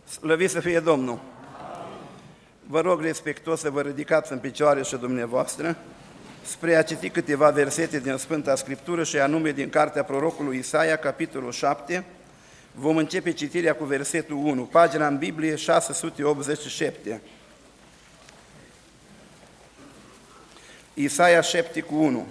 Slăvit să fie Domnul! Vă rog respectuos să vă ridicați în picioare și dumneavoastră spre a citi câteva versete din Sfânta Scriptură și anume din cartea prorocului Isaia, capitolul 7. Vom începe citirea cu versetul 1, pagina în Biblie 687. Isaia 7 cu 1.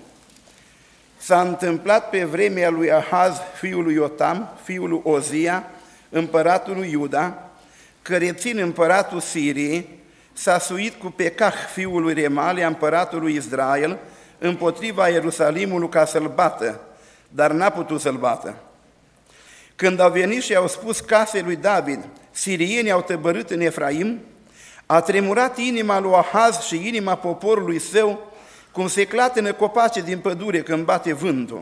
S-a întâmplat pe vremea lui Ahaz, fiul lui Iotam, fiul lui Ozia, împăratul lui Iuda, că rețin împăratul Siriei, s-a suit cu Pecah, fiul lui Remalia, împăratul lui Israel, împotriva Ierusalimului ca să-l bată, dar n-a putut să-l bată. Când au venit și au spus casei lui David, sirienii au tăbărât în Efraim, a tremurat inima lui Ahaz și inima poporului său, cum se clatină copace din pădure când bate vântul.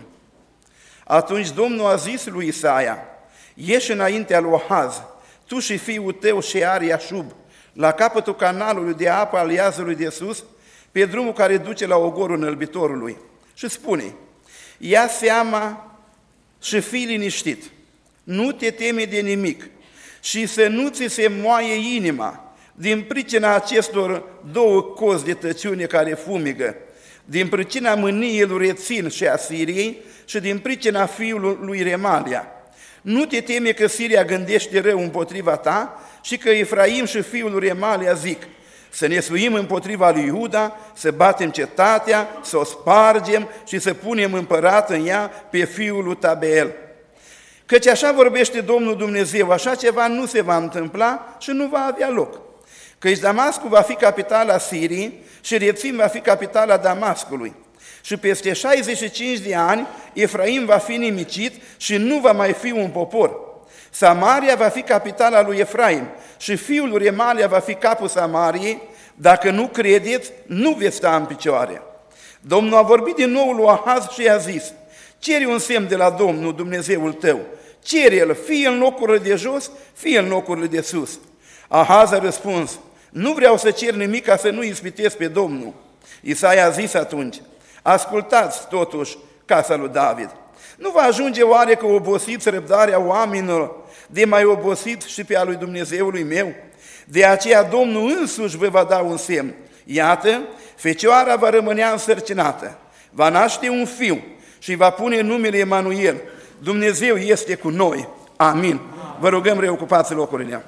Atunci Domnul a zis lui Isaia, ieși înaintea lui Ahaz, tu și fiul tău Shear Iașub, la capătul canalului de apă al Iazului de sus, pe drumul care duce la ogorul înălbitorului. Și spune, ia seama și fii liniștit, nu te teme de nimic și să nu ți se moaie inima din pricina acestor două cozi de tăciune care fumigă, din pricina mâniei lui Rețin și a Siriei și din pricina fiului lui Remalia. Nu te teme că Siria gândește rău împotriva ta și că Efraim și fiul lui Remalia zic, să ne suim împotriva lui Iuda, să batem cetatea, să o spargem și să punem împărat în ea pe fiul lui Tabeel. Căci așa vorbește Domnul Dumnezeu, așa ceva nu se va întâmpla și nu va avea loc. Căci Damascul va fi capitala Siriei și Rețin va fi capitala Damascului. Și peste 65 de ani Efraim va fi nimicit și nu va mai fi un popor. Samaria va fi capitala lui Efraim și fiul lui Remalia va fi capul Samariei. Dacă nu credeți, nu veți sta în picioare. Domnul a vorbit din nou lui Ahaz și i-a zis, cere un semn de la Domnul Dumnezeul tău, cere-l fie în locurile de jos, fie în locurile de sus. Ahaz a răspuns, nu vreau să cer nimic ca să nu ispitesc pe Domnul. Isaia a zis atunci, ascultați totuși casa lui David. Nu va ajunge oare că obosiți răbdarea oamenilor de mai obosit și pe a lui Dumnezeului meu? De aceea Domnul însuși vă va da un semn. Iată, fecioara va rămânea însărcinată, va naște un fiu și va pune numele Emanuel. Dumnezeu este cu noi. Amin. Vă rugăm, reocupați locurile.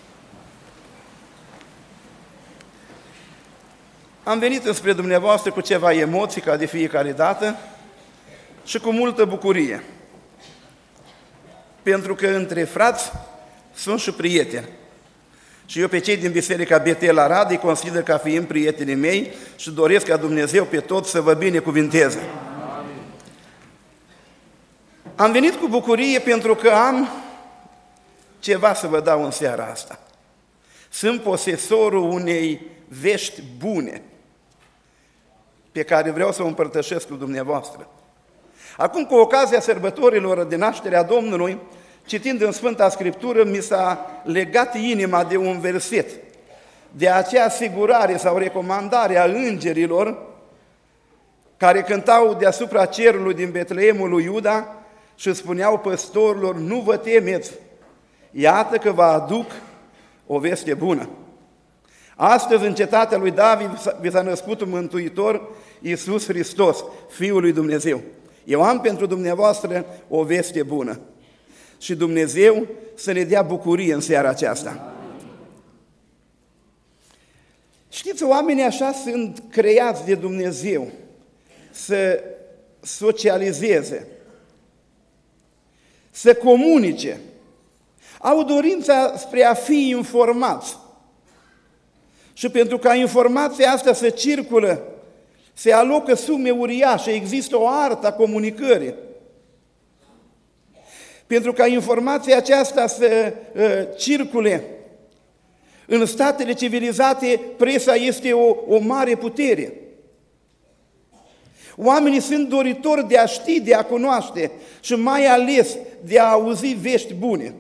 Am venit înspre dumneavoastră cu ceva emoții, ca de fiecare dată, și cu multă bucurie, pentru că între frați sunt și prieteni. Și eu pe cei din Biserica Betel Arad îi consider ca fiind prietenii mei și doresc ca Dumnezeu pe toți să vă binecuvinteze. Am venit cu bucurie pentru că am ceva să vă dau în seara asta. Sunt posesorul unei vești bune pe care vreau să o împărtășesc cu dumneavoastră. Acum, cu ocazia sărbătorilor de nașterea Domnului, citind în Sfânta Scriptură, mi s-a legat inima de un verset, de acea asigurare sau recomandare a îngerilor care cântau deasupra cerului din Betleemul lui Iuda și spuneau păstorilor, nu vă temeți, iată că vă aduc o veste bună. Astăzi, în cetatea lui David, vi s-a născut un Mântuitor, Iisus Hristos, Fiul lui Dumnezeu. Eu am pentru dumneavoastră o veste bună și Dumnezeu să ne dea bucurie în seara aceasta. Știți, oamenii așa sunt creați de Dumnezeu să socializeze, să comunice, au dorința spre a fi informați. Și pentru ca informația asta să circulă, se alocă sume uriașe, există o artă a comunicării. Pentru ca informația aceasta să circule, în statele civilizate, presa este o mare putere. Oamenii sunt doritori de a ști, de a cunoaște și mai ales de a auzi vești bune.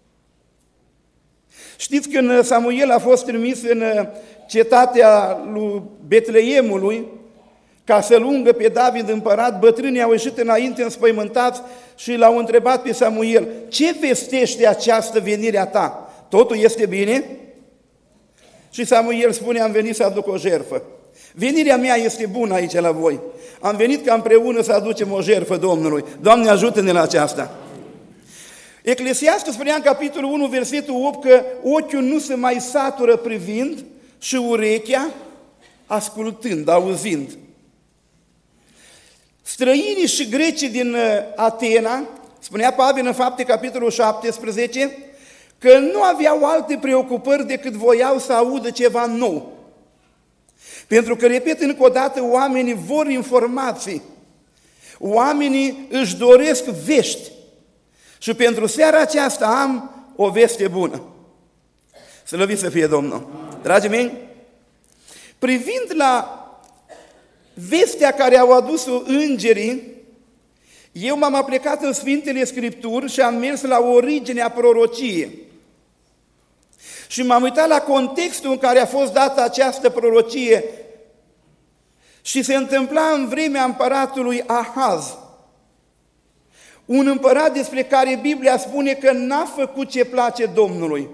Știți, când Samuel a fost trimis în cetatea lui Betleemului ca să-l ungă pe David împărat, bătrânii au ieșit înainte înspăimântați și l-au întrebat pe Samuel, ce vestește această venire a ta? totul este bine? Și Samuel spune, am venit să aduc o jertfă. Venirea mea este bună aici la voi. Am venit ca împreună să aducem o jertfă Domnului. Doamne, ajută-ne la aceasta. Eclesiastul spunea în capitolul 1, versetul 8, că ochiul nu se mai satură privind și urechea ascultând, auzind. Străinii și grecii din Atena, spunea Pavel în Fapte, capitolul 17, că nu aveau alte preocupări decât voiau să audă ceva nou. Pentru că, repet încă o dată, oamenii vor informații, oamenii își doresc vești. Și pentru seara aceasta am o veste bună. Slăvit să fie Domnul! Dragii mei, privind la vestea care au adus-o îngerii, eu m-am aplecat în Sfintele Scripturi și am mers la originea prorociei. Și m-am uitat la contextul în care a fost dată această prorocie și se întâmpla în vremea împăratului Ahaz, un împărat despre care Biblia spune că n-a făcut ce place Domnului.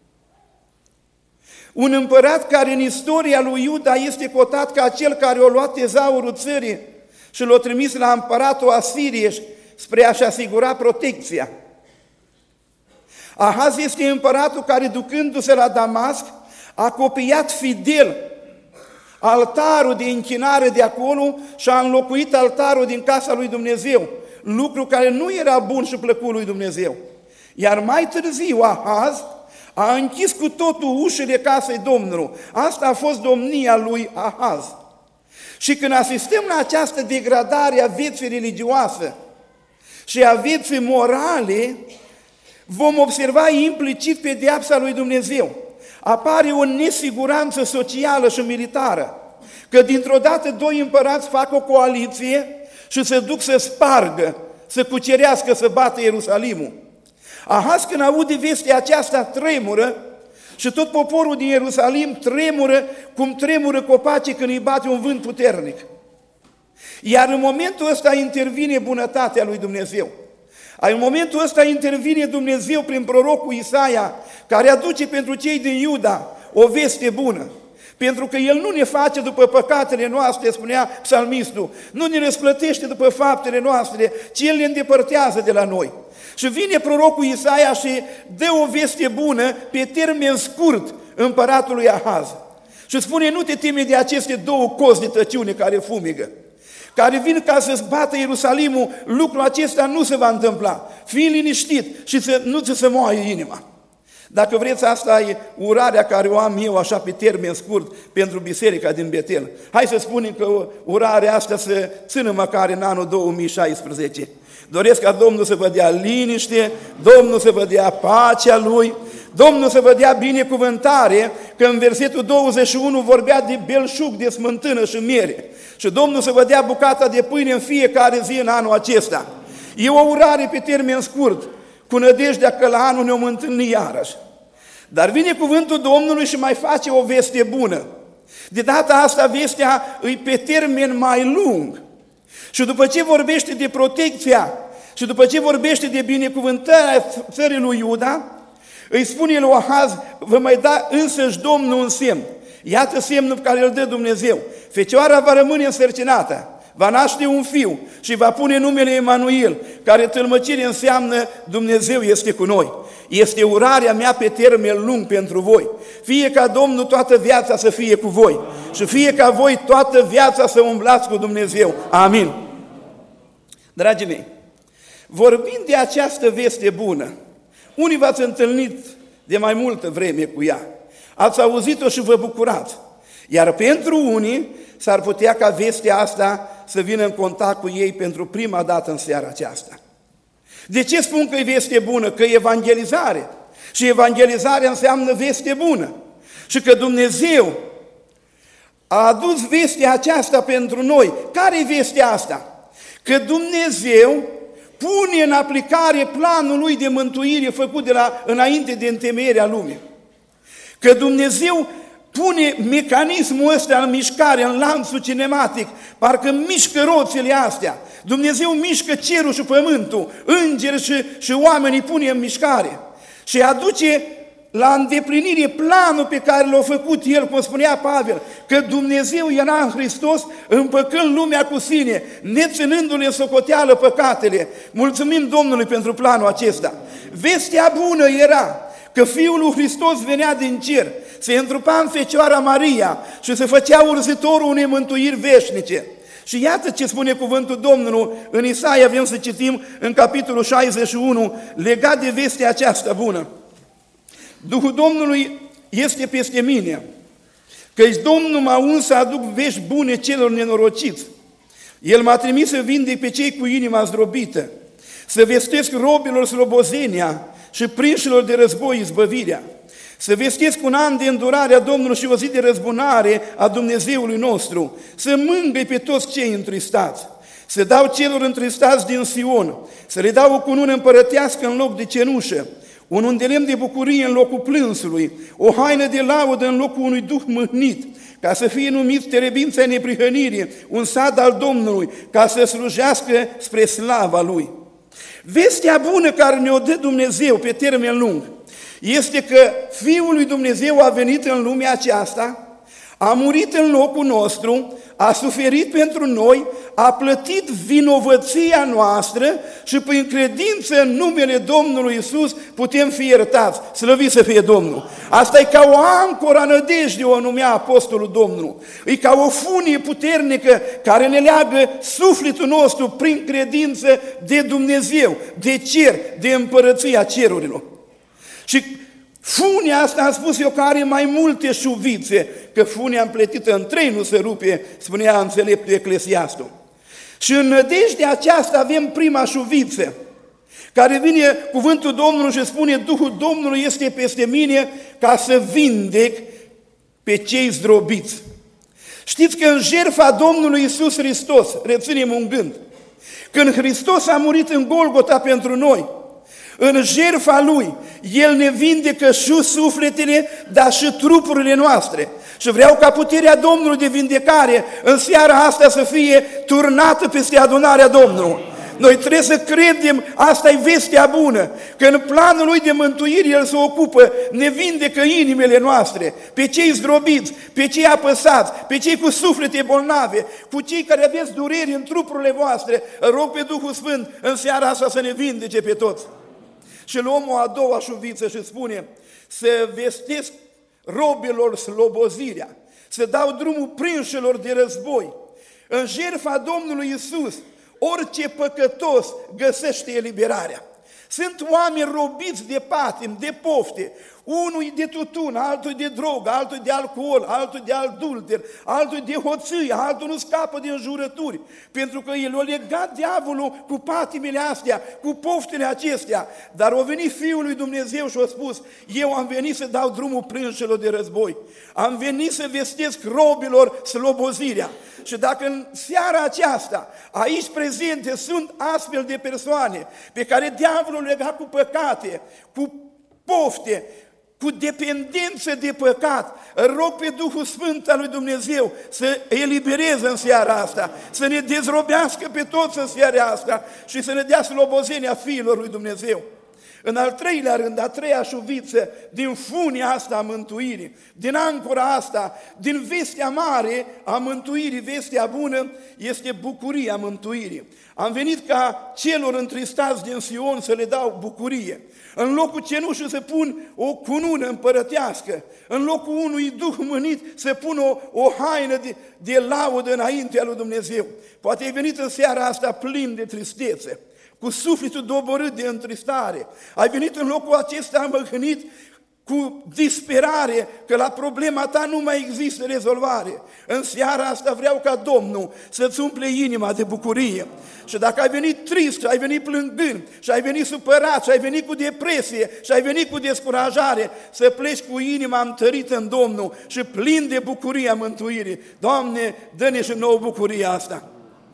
Un împărat care în istoria lui Iuda este cotat ca cel care a luat tezaurul țării și l-a trimis la împăratul Asiriei spre a-și asigura protecția. Ahaz este împăratul care, ducându-se la Damasc, a copiat fidel altarul de închinare de acolo și a înlocuit altarul din casa lui Dumnezeu, lucru care nu era bun și plăcut lui Dumnezeu. Iar mai târziu Ahaz a închis cu totul ușile casei Domnului. Asta a fost domnia lui Ahaz. Și când asistăm la această degradare a vieții religioase și a vieții morale, vom observa implicit pedeapsa lui Dumnezeu. Apare o nesiguranță socială și militară, că dintr-o dată doi împărați fac o coaliție și se duc să spargă, să cucerească, să bată Ierusalimul. Ahaz, când aude vestea aceasta, tremură și tot poporul din Ierusalim tremură cum tremură copacii când îi bate un vânt puternic. Iar în momentul ăsta intervine bunătatea lui Dumnezeu. În momentul ăsta intervine Dumnezeu prin prorocul Isaia, care aduce pentru cei din Iuda o veste bună. Pentru că El nu ne face după păcatele noastre, spunea psalmistul, nu ne răsplătește după faptele noastre, ci El ne îndepărtează de la noi. Și vine prorocul Isaia și dă o veste bună pe termen scurt împăratului Ahaz. Și spune, nu te teme de aceste două cozi de tăciune care fumigă, care vin ca să-ți bată Ierusalimul, lucrul acesta nu se va întâmpla. Fii liniștit și nu ți se moaie inima. Dacă vreți, asta e urarea care o am eu așa pe termen scurt pentru biserica din Betel. Hai să spunem că urarea asta se țină măcar în anul 2016. Doresc ca Domnul să vă dea liniște, Domnul să vă dea pacea Lui, Domnul să vă dea binecuvântare, că în versetul 21 vorbea de belșug, de smântână și miere. Și Domnul să vă dea bucata de pâine în fiecare zi în anul acesta. E o urare pe termen scurt, cu nădejdea că la anul ne-om întâlni iarăși. Dar vine cuvântul Domnului și mai face o veste bună. De data asta vestea îi pe termen mai lung. Și după ce vorbește de protecția și după ce vorbește de binecuvântarea țării lui Iuda, îi spune lui Ahaz, vă mai da însăși Domnul un semn. Iată semnul care îl dă Dumnezeu. Fecioara va rămâne însărcinată, va naște un fiu și va pune numele Emanuel, care tălmăcire înseamnă Dumnezeu este cu noi. Este urarea mea pe termen lung pentru voi. Fie ca Domnul toată viața să fie cu voi și fie ca voi toată viața să umblați cu Dumnezeu. Amin. Dragii mei, vorbind de această veste bună, unii v-ați întâlnit de mai multă vreme cu ea, ați auzit-o și vă bucurați, iar pentru unii s-ar putea ca vestea asta să vină în contact cu ei pentru prima dată în seara aceasta. De ce spun că e veste bună? Că e evangelizare. Și evangelizarea înseamnă veste bună. Și că Dumnezeu a adus vestea aceasta pentru noi. Care e vestea asta? Că Dumnezeu pune în aplicare planul Lui de mântuire făcut înainte de întemeierea lumii. Că Dumnezeu pune mecanismul ăsta în mișcare, în lanțul cinematic, parcă mișcă roțile astea. Dumnezeu mișcă cerul și pământul, îngeri și oamenii pune în mișcare și aduce la îndeplinire planul pe care l-a făcut el, cum spunea Pavel, că Dumnezeu era în Hristos împăcând lumea cu sine, neținându-le în socoteală păcatele. Mulțumim Domnului pentru planul acesta. Vestea bună era că Fiul lui Hristos venea din cer, se întrupa în Fecioara Maria și se făcea urzitorul unei mântuiri veșnice. Și iată ce spune cuvântul Domnului în Isaia, vrem să citim în capitolul 61, legat de vestea aceasta bună. Duhul Domnului este peste mine, căci Domnul m-a uns să aduc vești bune celor nenorociți. El m-a trimis să vindec pe cei cu inima zdrobită, să vestesc robilor slobozenia și prinșilor de război izbăvirea, să vestesc un an de îndurare a Domnului și o zi de răzbunare a Dumnezeului nostru, să mângâi pe toți cei întristați, să dau celor întristați din Sion, să le dau o cunună împărătească în loc de cenușă, un undelemn de bucurie în locul plânsului, o haină de laudă în locul unui duh mâhnit, ca să fie numit terebința neprihănirii, un sad al Domnului, ca să slujească spre slava Lui. Vestea bună care ne-o dă Dumnezeu pe termen lung este că Fiul lui Dumnezeu a venit în lumea aceasta, a murit în locul nostru, a suferit pentru noi, a plătit vinovăția noastră și prin credință în numele Domnului Iisus putem fi iertați. Slăvit să fie Domnul! Asta e ca o ancoră a nădejdii, o numea Apostolul Domnului. E ca o funie puternică care ne leagă sufletul nostru prin credință de Dumnezeu, de cer, de împărăția cerurilor. Și funia asta, am spus eu, că are mai multe șuvițe, că funia împletită în trei nu se rupe, spunea înțeleptul Eclesiastul. Și în nădejdea aceasta avem prima șuviță, care vine cuvântul Domnului și spune: Duhul Domnului este peste mine ca să vindec pe cei zdrobiți. Știți că în jertfa Domnului Iisus Hristos, reținem un gând, când Hristos a murit în Golgota pentru noi, în jertfa Lui, El ne vindecă și sufletele, dar și trupurile noastre. Și vreau ca puterea Domnului de vindecare în seara asta să fie turnată peste adunarea Domnului. Noi trebuie să credem, asta e vestea bună, că în planul Lui de mântuire El se ocupă, ne vindecă inimile noastre, pe cei zdrobiți, pe cei apăsați, pe cei cu suflete bolnave, cu cei care aveți dureri în trupurile voastre. Rog pe Duhul Sfânt în seara asta să ne vindece pe toți. Și luăm o a doua șuviță și spune: să vestesc robilor slobozirea, să dau drumul prinșilor de război. În jertfa Domnului Iisus, orice păcătos găsește eliberarea. Sunt oameni robiți de patim, de pofte, unul de tutun, altul de drog, altul de alcool, altul de adulter, altul de hoție, altul nu scapă de înjurături, pentru că el a legat diavolul cu patimile astea, cu poftele acestea. Dar a venit Fiul lui Dumnezeu și a spus: eu am venit să dau drumul prinșilor de război, am venit să vestesc robilor slobozirea. Și dacă în seara aceasta, aici prezente, sunt astfel de persoane pe care diavolul lega cu păcate, cu pofte, cu dependență de păcat, rog pe Duhul Sfânt al lui Dumnezeu să elibereze în seara asta, să ne dezrobească pe toți în seara asta și să ne dea slobozenia fiilor lui Dumnezeu. În al treilea rând, a treia șuviță din funia asta a mântuirii, din ancora asta, din vestea mare a mântuirii, vestea bună, este bucuria mântuirii. Am venit ca celor întristați din Sion să le dau bucurie. În locul cenușii să pun o cunună împărătească, în locul unui duh mânit să pun o haină de laudă înaintea lui Dumnezeu. Poate ai venit în seara asta plin de tristețe, cu sufletul doborât de întristare. Ai venit în locul acesta măhânit cu disperare că la problema ta nu mai există rezolvare. În seara asta vreau ca Domnul să-ți umple inima de bucurie. Și dacă ai venit trist, și ai venit plângând, și ai venit supărat, și ai venit cu depresie, și ai venit cu descurajare, să pleci cu inima întărită în Domnul și plin de bucuria mântuirii. Doamne, dă-ne și nouă bucuria asta.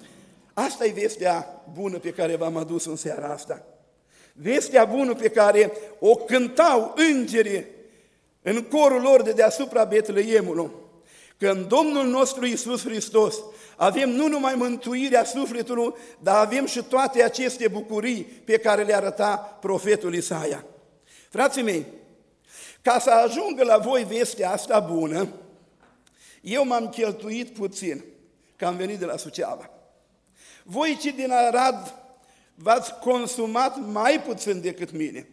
Asta e vestea bună pe care v-am adus în seara asta. Vestea bună pe care o cântau îngerii în corul lor de deasupra Betleemului, că în Domnul nostru Iisus Hristos avem nu numai mântuirea sufletului, dar avem și toate aceste bucurii pe care le arăta profetul Isaia. Frații mei, Ca să ajungă la voi vestea asta bună, eu m-am cheltuit puțin, că am venit de la Suceava. Voi cei din Arad v-ați consumat mai puțin decât mine,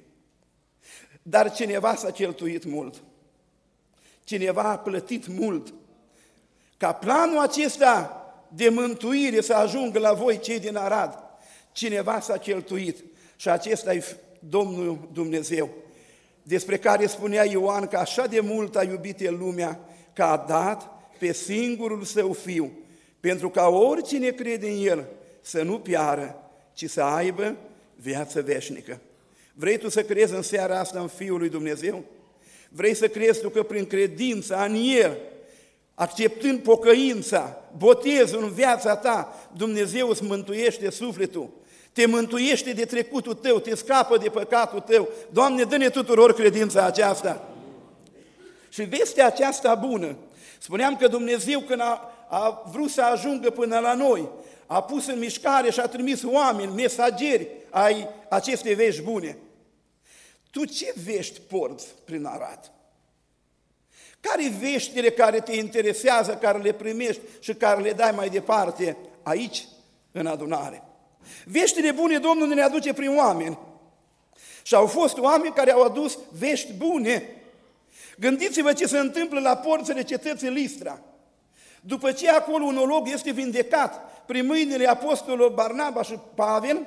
dar cineva s-a cheltuit mult. Cineva a plătit mult. Ca planul acesta de mântuire să ajungă la voi cei din Arad, cineva s-a cheltuit și acesta e Domnul Dumnezeu, despre care spunea Ioan că așa de mult a iubit El lumea, că a dat pe singurul Său Fiu, pentru ca oricine crede în El să nu piară, ci să aibă viață veșnică. Vrei tu să crezi în seara asta în Fiul lui Dumnezeu? Vrei să crezi tu că prin credința în El, acceptând pocăința, botezul în viața ta, Dumnezeu îți mântuiește sufletul, te mântuiește de trecutul tău, te scapă de păcatul tău. Doamne, dă-ne tuturor credința aceasta. Și vestea aceasta bună, spuneam că Dumnezeu când a vrut să ajungă până la noi, a pus în mișcare și a trimis oameni, mesageri ai acestei vești bune. Tu ce vești porți prin Arad? Care veștile care te interesează, care le primești și care le dai mai departe aici, în adunare? Veștile bune Domnul ne le aduce prin oameni. Și au fost oameni care au adus vești bune. Gândiți-vă ce se întâmplă la porțile cetății Listra. După ce acolo un olog este vindecat prin mâinile apostolilor Barnaba și Pavel,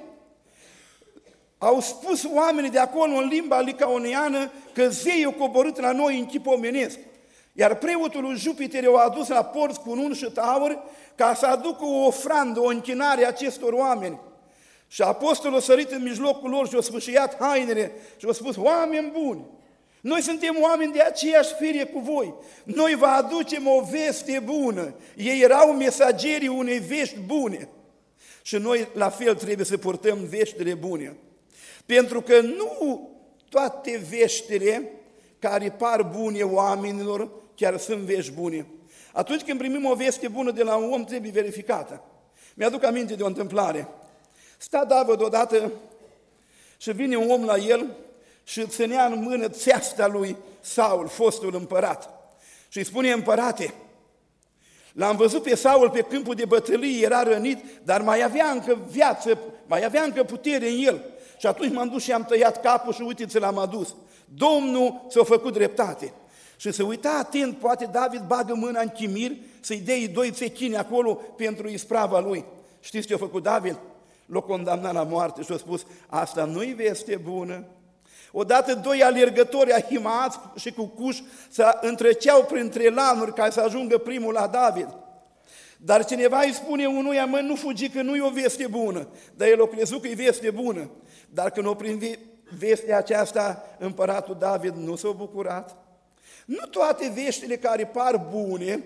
au spus oamenii de acolo în limba licaoniană că zeii au coborât la noi în chip omenesc. Iar preotul lui Jupiter o adus la porți cu un și taur ca să aducă o ofrandă, o închinare acestor oameni. Și apostolul a sărit în mijlocul lor și a sfâșiat hainele și a spus: oameni buni, noi suntem oameni de aceeași fire cu voi, noi vă aducem o veste bună. Ei erau mesagerii unei vești bune și noi la fel trebuie să purtăm veștile bune. Pentru că nu toate veștile care par bune oamenilor chiar sunt vești bune. Atunci când primim o veste bună de la un om, trebuie verificată. Mi-aduc aminte de o întâmplare. Sta David odată și vine un om la el și ținea în mână țeasta lui Saul, fostul împărat. Și îi spune: împărate, l-am văzut pe Saul pe câmpul de bătălie, era rănit, dar mai avea încă viață, mai avea încă putere în el. Și atunci m-am dus și am tăiat capul și uite, ți l-am adus. Domnul ți-a făcut dreptate. Și se uita atent, poate David bagă mâna în chimir să-i dea 2 țechini acolo pentru isprava lui. Știți ce a făcut David? L-a condamnat la moarte și a spus: asta nu-i veste bună. Odată 2 alergători ahimați și cu cuși se întreceau printre lanuri ca să ajungă primul la David. Dar cineva îi spune unuia: mă, nu fugi că nu e o veste bună. Dar el a crezut că e veste bună. Dar când o primi vestea aceasta, împăratul David nu s-a bucurat. Nu toate veștile care par bune,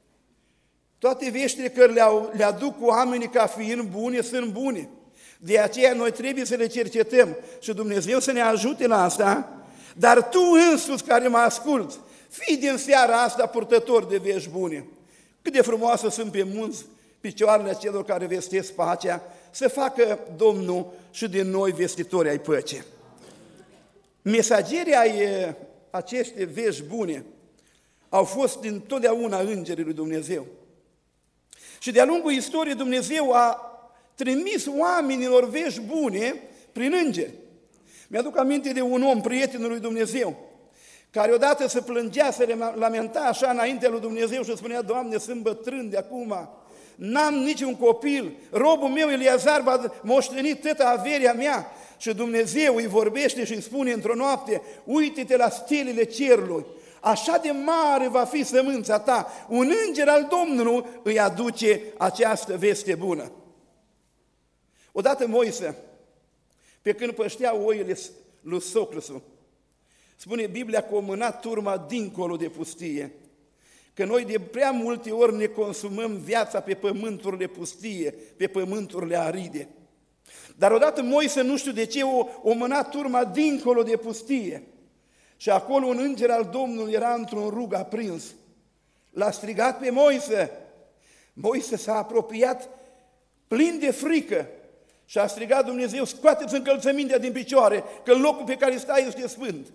toate veștile care le aduc oamenii ca fiind bune, sunt bune. De aceea noi trebuie să le cercetăm și Dumnezeu să ne ajute la asta, dar tu însuți care mă asculți, fii din seara asta purtător de vești bune. Cât de frumoasă sunt pe munți picioarele celor care vestesc pacea, să facă Domnul și din noi vestitori ai păcii. Mesagerii ai aceste vești bune au fost dintotdeauna îngerii lui Dumnezeu. Și de-a lungul istoriei Dumnezeu a trimis oamenilor vești bune prin îngeri. Mi-aduc aminte de un om, prietenul lui Dumnezeu, care odată se plângea, se lamenta așa înaintea lui Dumnezeu și spunea: Doamne, sunt bătrân de acum, n-am niciun copil, robul meu Eliazar va moșteni toată averia mea. Și Dumnezeu îi vorbește și îi spune într-o noapte: uite-te la stelele cerului, așa de mare va fi sămânța ta. Un înger al Domnului îi aduce această veste bună. Odată Moise, pe când păștea oile lui socrusul, spune Biblia că a mânat turma dincolo de pustie, că noi de prea multe ori ne consumăm viața pe pământurile pustie, pe pământurile aride. Dar odată Moise, nu știu de ce, o mânat turma dincolo de pustie și acolo un înger al Domnului era într-un rug aprins. L-a strigat pe Moise. Moise s-a apropiat plin de frică și a strigat: Dumnezeu, scoateți încălțămintea din picioare, că locul pe care stai este sfânt.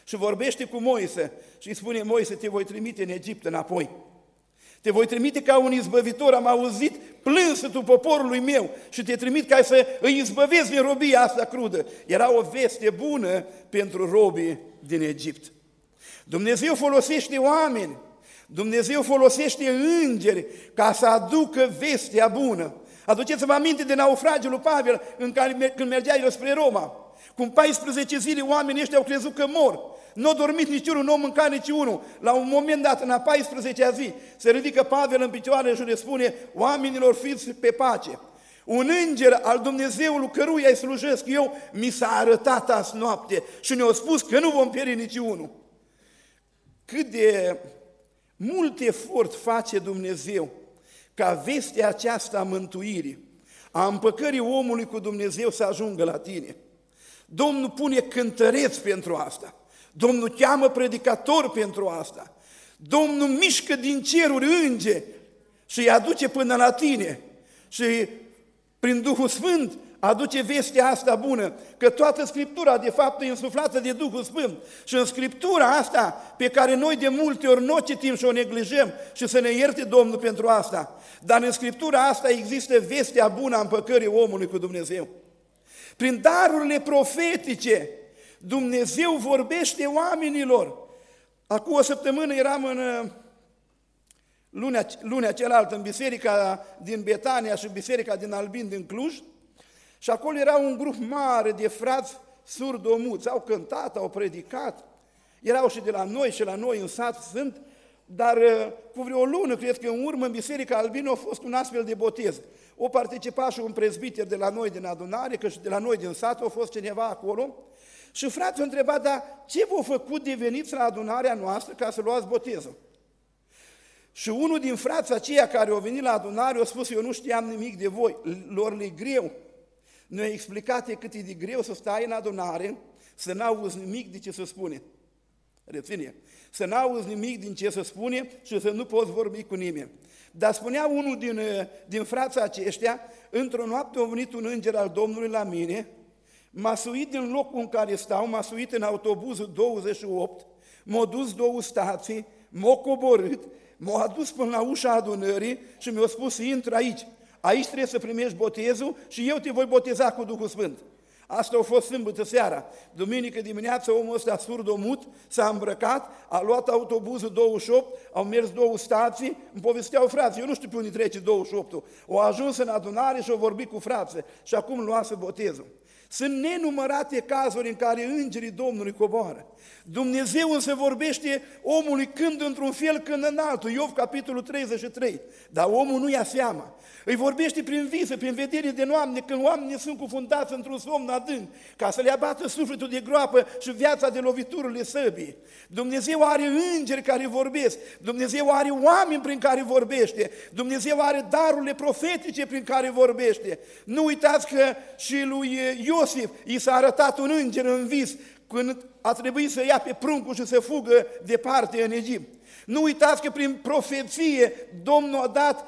Și vorbește cu Moise și îi spune: Moise, te voi trimite în Egipt înapoi. Te voi trimite ca un izbăvitor, am auzit plânsetul poporului meu și te trimit ca să îi izbăvezi din robia asta crudă. Era o veste bună pentru robii din Egipt. Dumnezeu folosește oameni, Dumnezeu folosește îngeri ca să aducă vestea bună. Aduceți-vă aminte de naufragiul lui Pavel când mergea el spre Roma. Cum 14 zile oamenii ăștia au crezut că mor. Nu a dormit niciunul, nu a mâncat niciunul. La un moment dat, în a 14-a zi, se ridică Pavel în picioare și le spune: oamenilor, fiți pe pace. Un înger al Dumnezeului căruia îi slujesc eu mi s-a arătat azi noapte și ne-a spus că nu vom pieri niciunul. Cât de mult efort face Dumnezeu ca vestea aceasta a mântuirii, a împăcării omului cu Dumnezeu să ajungă la tine. Domnul pune cântăreți pentru asta. Domnul cheamă predicatori pentru asta. Domnul mișcă din ceruri îngeri și îi aduce până la tine. Și prin Duhul Sfânt aduce vestea asta bună, că toată Scriptura de fapt e însuflată de Duhul Sfânt. Și în Scriptura asta, pe care noi de multe ori nu o citim și o neglijăm, și să ne ierte Domnul pentru asta, dar în Scriptura asta există vestea bună a împăcării omului cu Dumnezeu. Prin darurile profetice, Dumnezeu vorbește oamenilor. Acum o săptămână eram în lunea cealaltă în biserica din Betania și biserica din Albin din Cluj și acolo era un grup mare de frați surdomuți. Au cântat, au predicat, erau și de la noi și la noi în sat sunt, dar cu vreo o lună, cred că în urmă, în biserica Albin a fost un astfel de botez. O participa și un prezbiter de la noi din adunare, că și de la noi din sat a fost cineva acolo. Și frații au întrebat: dar ce v-a făcut de veniți la adunarea noastră ca să luați botezul? Și unul din frații aceia care au venit la adunare a spus: eu nu știam nimic de voi, lor le-i greu. Ne-a explicat cât e de greu să stai în adunare, să n-auzi nimic de ce se spune. Reține, să n-auzi nimic din ce se spune și să nu poți vorbi cu nimeni. Dar spunea unul din frații aceștia: într-o noapte a venit un înger al Domnului la mine, m-a suit din locul în care stau, m-a suit în autobuzul 28, m-a dus 2 stații, m-a coborât, m-a adus până la ușa adunării și mi-a spus: intră aici, aici trebuie să primești botezul și eu te voi boteza cu Duhul Sfânt. Asta a fost sâmbătă seara. Duminică dimineața omul ăsta surdomut s-a îmbrăcat, a luat autobuzul 28, au mers 2 stații, îmi povesteau frații, eu nu știu pe unde trece 28-ul. Au ajuns în adunare și au vorbit cu frații și acum luase botezul. Sunt nenumărate cazuri în care îngerii Domnului coboară. Dumnezeu însă vorbește omului când într-un fel, când în altul. Iov, capitolul 33. Dar omul nu ia seama. Îi vorbește prin vise, prin vedere de noapte, când oamenii sunt cufundați într-un somn adânc, ca să le abată sufletul de groapă și viața de loviturile săbii. Dumnezeu are îngeri care vorbesc. Dumnezeu are oameni prin care vorbește. Dumnezeu are darurile profetice prin care vorbește. Nu uitați că și lui Iosif i s-a arătat un înger în vis când a trebuit să ia pe pruncul și să fugă departe în Egipt. Nu uitați că prin profeție Domnul a dat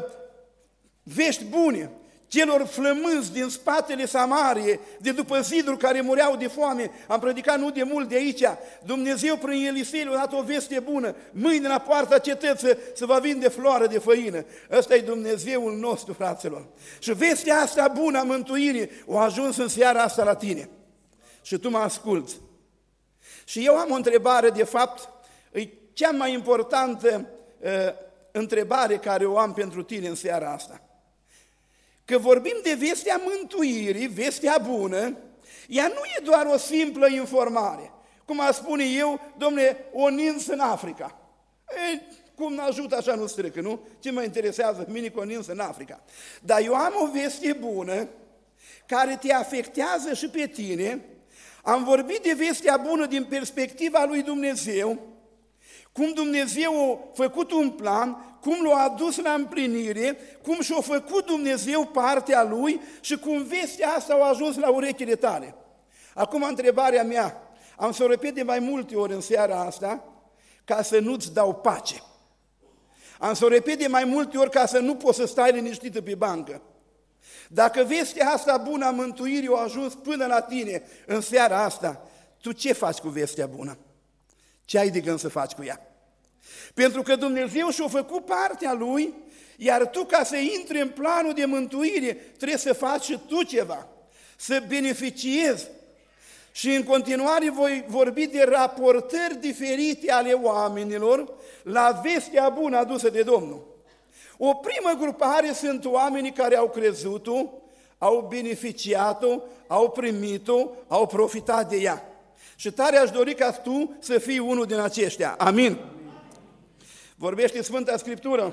vești bune celor flămânzi din spatele Samariei, de după ziduri care mureau de foame. Am predicat nu de mult de aici. Dumnezeu prin Elisei a dat o veste bună. Mâine la poarta cetății se va vinde floare de făină. Ăsta e Dumnezeul nostru, fraților. Și vestea asta bună a mântuirii a ajuns în seara asta la tine. Și tu mă asculți. Și eu am o întrebare, de fapt, e cea mai importantă întrebare care o am pentru tine în seara asta. Că vorbim de vestea mântuirii, vestea bună, ea nu e doar o simplă informare. Cum a spune eu: dom'le, o nins în Africa. Cum ne ajută, așa nu strică, nu? Ce mă interesează pe mine cu o nins în Africa? Dar eu am o veste bună care te afectează și pe tine. Am vorbit de vestea bună din perspectiva lui Dumnezeu, cum Dumnezeu a făcut un plan, cum l-a adus la împlinire, cum și-a făcut Dumnezeu partea Lui și cum vestea asta a ajuns la urechile tale. Acum întrebarea mea, am să o repet de mai multe ori în seara asta, ca să nu-ți dau pace. Am să o repet de mai multe ori ca să nu poți să stai liniștită pe bancă. Dacă vestea asta bună a mântuirii a ajuns până la tine în seara asta, tu ce faci cu vestea bună? Ce ai de gând să faci cu ea? Pentru că Dumnezeu și-a făcut partea Lui, iar tu, ca să intri în planul de mântuire, trebuie să faci și tu ceva, să beneficiezi. Și în continuare voi vorbi de raportări diferite ale oamenilor la vestea bună adusă de Domnul. O primă grupare sunt oamenii care au crezut-o, au beneficiat-o, au primit-o, au profitat de ea. Și tare aș dori ca tu să fii unul din aceștia. Amin. Vorbește Sfânta Scriptură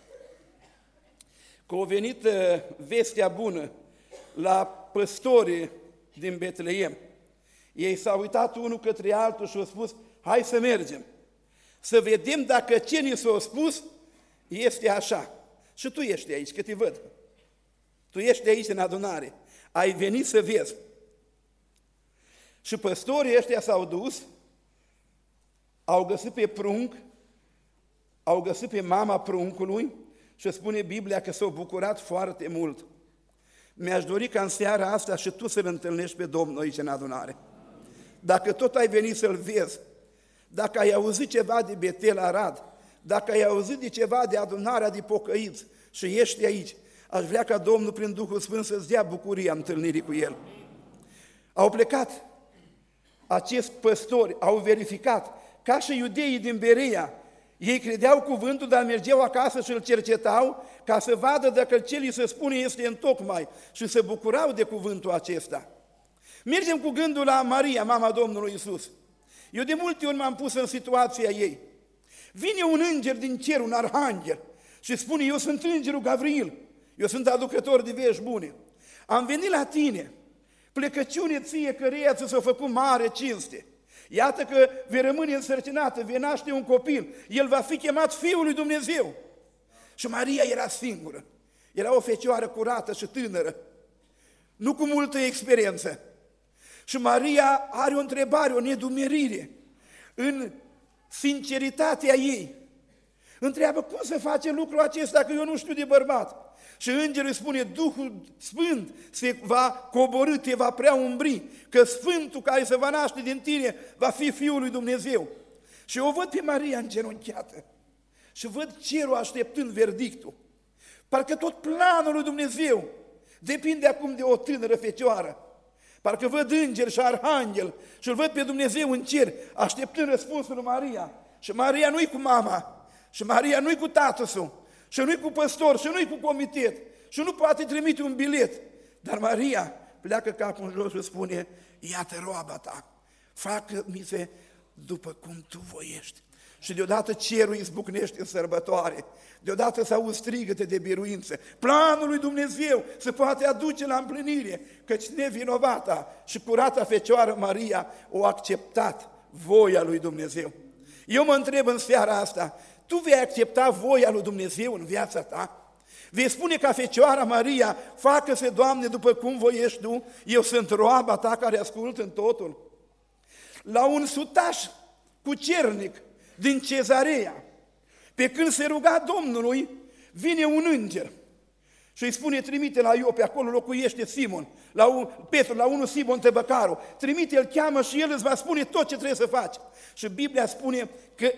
că a venit vestea bună la păstorii din Betleem. Ei s-au uitat unul către altul și au spus, hai să mergem, să vedem dacă ce ni s-a spus este așa. Și tu ești aici, că te văd. Tu ești aici în adunare. Ai venit să vezi. Și păstorii ăștia s-au dus, au găsit pe prunc, au găsit pe mama pruncului și spune Biblia că s-au bucurat foarte mult. Mi-aș dori ca în seara asta și tu să-L întâlnești pe Domnul aici în adunare. Dacă tot ai venit să-L vezi, dacă ai auzit ceva de Betel Arad, dacă ai auzit de ceva de adunarea de pocăiți și ești aici, aș vrea ca Domnul prin Duhul Sfânt să-ți dea bucuria întâlnirii cu El. Au plecat acești păstori, au verificat, ca și iudeii din Berea, ei credeau cuvântul, dar mergeau acasă și îl cercetau ca să vadă dacă ce li se spune este întocmai și se bucurau de cuvântul acesta. Mergem cu gândul la Maria, mama Domnului Iisus. Eu de multe ori m-am pus în situația ei. Vine un înger din cer, un arhanghel, și spune, eu sunt îngerul Gavril, eu sunt aducător de vești bune. Am venit la tine, plecăciune ție căreia ți s-a făcut mare cinste. Iată că vei rămâne însărcinată, vei naște un copil, el va fi chemat Fiul lui Dumnezeu. Și Maria era singură, era o fecioară curată și tânără, nu cu multă experiență. Și Maria are o întrebare, o nedumerire în sinceritatea ei. Întreabă, cum se face lucrul acesta, că eu nu știu de bărbat? Și îngerul îi spune, Duhul Sfânt se va coborî, te va prea umbri, că Sfântul care se va naște din tine va fi Fiul lui Dumnezeu. Și o văd pe Maria îngenunchiată și văd cerul așteptând verdictul. Parcă tot planul lui Dumnezeu depinde acum de o tânără fecioară. Parcă văd îngeri și arhanghel și îl văd pe Dumnezeu în cer, așteptând răspunsul lui Maria. Și Maria nu-i cu mama, și Maria nu-i cu tatăl său, și nu-i cu păstor, și nu-i cu comitet, și nu poate trimite un bilet. Dar Maria pleacă capul în jos și spune, iată roaba ta, facă-mi-se după cum tu voiești. Și deodată cerul izbucnește în sărbătoare, deodată se auzi strigăte de biruință. Planul lui Dumnezeu se poate aduce la împlinire, căci nevinovata și curata Fecioară Maria o acceptat voia lui Dumnezeu. Eu mă întreb în seara asta, tu vei accepta voia lui Dumnezeu în viața ta? Vei spune ca Fecioara Maria, facă-se, Doamne, după cum voiești tu, eu sunt roaba ta care ascult în totul? La un sutaș cucernic din Cezarea, pe când se ruga Domnului, vine un înger și îi spune, trimite la Iope, acolo locuiește Simon, Petru, la unul Simon Tăbăcarul, trimite, îl cheamă și el îți va spune tot ce trebuie să faci. Și Biblia spune că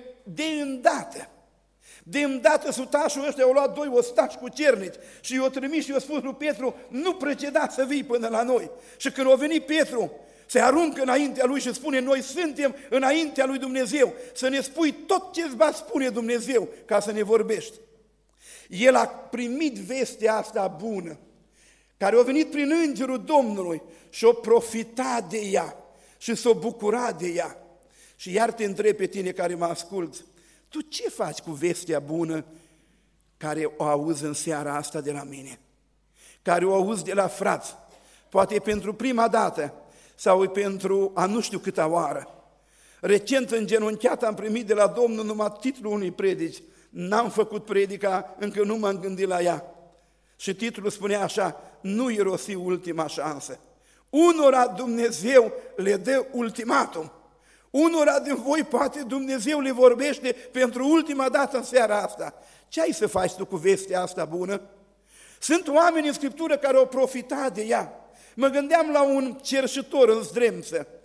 de îndată sutașul ăștia au luat doi ostași cucernici și i-au trimis și i-au spus lui Petru, nu preceda să vii până la noi. Și când a venit Petru, se aruncă înaintea lui și spune, noi suntem înaintea lui Dumnezeu, să ne spui tot ce îți va spune Dumnezeu ca să ne vorbești. El a primit vestea asta bună, care a venit prin îngerul Domnului și a profitat de ea și s-a bucurat de ea. Și iar te întreb pe tine care mă asculți, tu ce faci cu vestea bună care o auzi în seara asta de la mine, care o auzi de la frați, poate pentru prima dată sau pentru a nu știu câta oară. Recent îngenunchiat am primit de la Domnul numai titlul unui predici, n-am făcut predica, încă nu m-am gândit la ea. Și titlul spunea așa, nu irosi ultima șansă. Unora Dumnezeu le dă ultimatum. Unora din voi poate Dumnezeu le vorbește pentru ultima dată în seara asta. Ce ai să faci tu cu vestea asta bună? Sunt oameni în Scriptură care au profitat de ea. Mă gândeam la un cerșitor în Zdremță,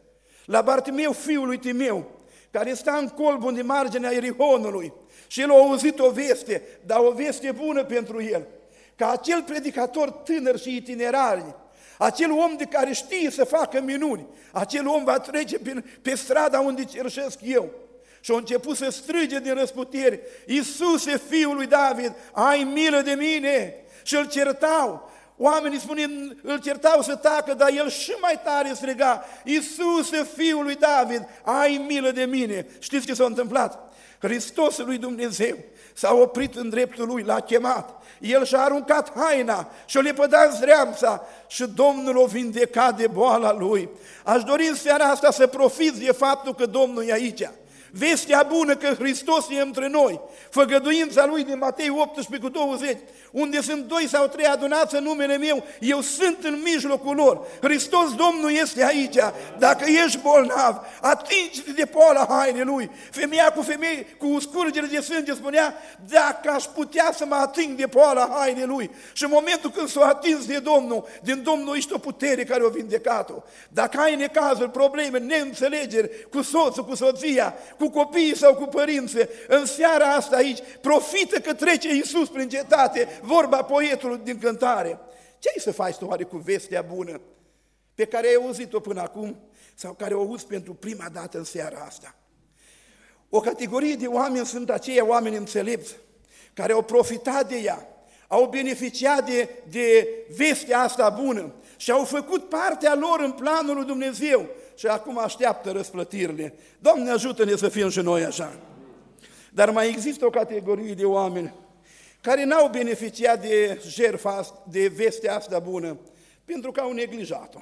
la Bartimeu, fiul lui Timeu, care sta în colbul de marginea Ierihonului și el a auzit o veste, dar o veste bună pentru el, ca acel predicator tânăr și itinerar, acel om de care știe să facă minuni, acel om va trece pe strada unde cerșesc eu. Și a început să strige din răsputeri: Iisuse, Fiul lui David, ai milă de mine! Și îl certau. Oamenii îl certau să tacă, dar el și mai tare striga: Iisuse, Fiul lui David, ai milă de mine! Știți ce s-a întâmplat? Hristosul lui Dumnezeu s-a oprit în dreptul lui, l-a chemat, el și-a aruncat haina și-o lepădat zdreamța și Domnul o vindecat de boala lui. Aș dori în seara asta să profiți de faptul că Domnul e aici. Vestea bună că Hristos e între noi, făgăduința lui din Matei 18:20, unde sunt 2 sau 3 adunați în numele meu, eu sunt în mijlocul lor. Hristos Domnul este aici. Dacă ești bolnav, atingi-te de poala hainei lui. Femeia cu scurgere de sânge spunea: dacă aș putea să mă ating de poala hainei lui. Și în momentul când s-a atins de Domnul, din Domnul ești o putere care o vindecat-o. Dacă ai necazuri, probleme, neînțelegeri cu soțul, cu soția, cu copiii sau cu părinții, în seara asta aici, profită că trece Iisus prin cetate, vorba poetului din cântare. Ce ai să faci tu oare cu vestea bună pe care ai auzit-o până acum sau care o auzi pentru prima dată în seara asta? O categorie de oameni sunt aceia oameni înțelepți care au profitat de ea, au beneficiat de vestea asta bună și au făcut partea lor în planul lui Dumnezeu și acum așteaptă răsplătirile. Doamne, ajută-ne să fim și noi așa. Dar mai există o categorie de oameni care n-au beneficiat de jertfa, de vestea asta bună, pentru că au neglijat-o.